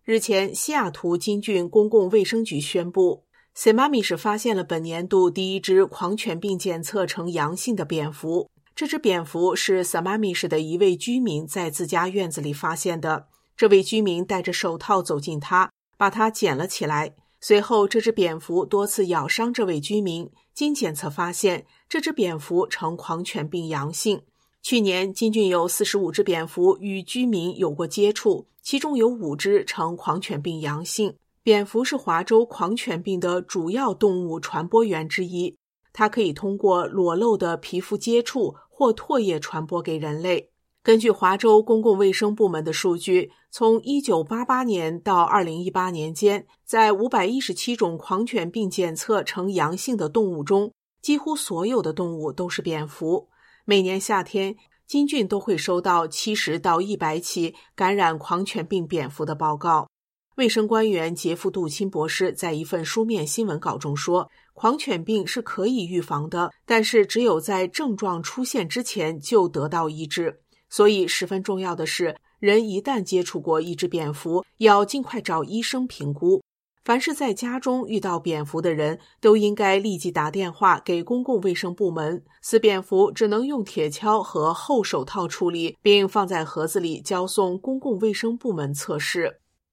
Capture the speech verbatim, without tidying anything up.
日前，西雅图金郡公共卫生局宣布 Sammamish 发现了本年度第一只狂犬病检测呈阳性的蝙蝠。这只蝙蝠是 Sammamish 的一位居民在自家院子里发现的。这位居民戴着手套走近它，把它捡了起来。随后，这只蝙蝠多次咬伤这位居民。经检测发现，这只蝙蝠呈狂犬病阳性。去年，金郡有四十五只蝙蝠与居民有过接触，其中有五只呈狂犬病阳性。蝙蝠是华州狂犬病的主要动物传播源之一，它可以通过裸露的皮肤接触或唾液传播给人类。根据华州公共卫生部门的数据，从一九八八年到二零一八年间，在五百一十七种狂犬病检测呈阳性的动物中，几乎所有的动物都是蝙蝠。每年夏天，金郡都会收到七十到一百起感染狂犬病蝙蝠的报告。卫生官员杰夫·杜钦博士在一份书面新闻稿中说，狂犬病是可以预防的，但是只有在症状出现之前就得到医治。所以十分重要的是，人一旦接触过一只蝙蝠，要尽快找医生评估。凡是在家中遇到蝙蝠的人，都应该立即打电话给公共卫生部门。死蝙蝠只能用铁锹和厚手套处理，并放在盒子里交送公共卫生部门测试。